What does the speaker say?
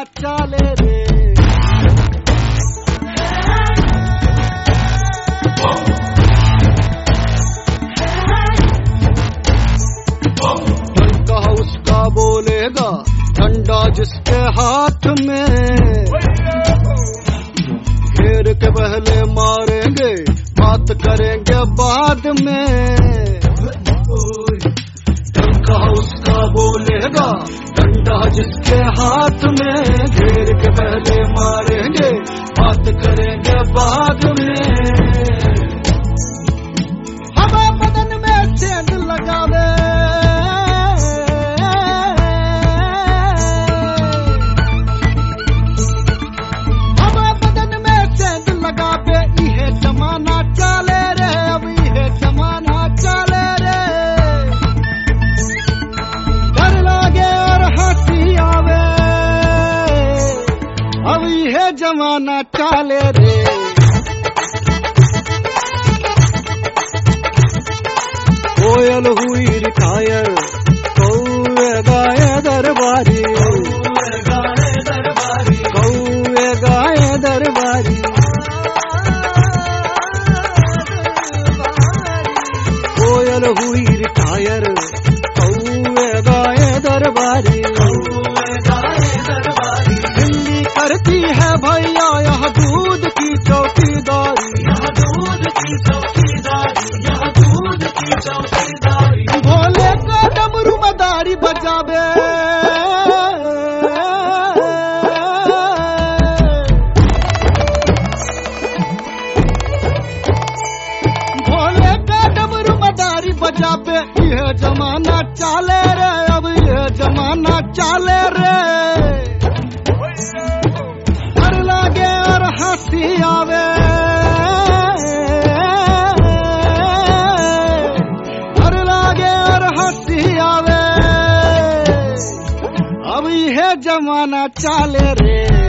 चाले रे। डंका उसका बोलेगा, डंडा जिसके हाथ में, घेर के पहले मारेंगे, बात करेंगे बाद में। डंका उसका बोलेगा, डंडा जिसके हाथ में, घेर के पहले मारेंगे, बात करेंगे बाद में। हवा बदन में छेद लगावे, हवा बदन में छेद लगावे, इहे जमाना चाले रे, अब इहे जमाना चाले रे। डर लागे और हंसी आवे, अब इहे जमाना चाले रे। कोयल हुई रिटायर, कौए गाए दरबारी, कौए गाए दरबारी। कोयल हुई रिटायर, कौए गाए दरबारी। दिल्ली करती है भैया यह दूध की चौकीदारी, भोले का डमरू मदारी बजावे, भोले का डमरू मदारी बजावे, यह जमाना चाले रे, अब यह जमाना चाले रे। डर लागे और हंसी आवे, डर लागे और हंसी आवे, अब यह जमाना चाले रे।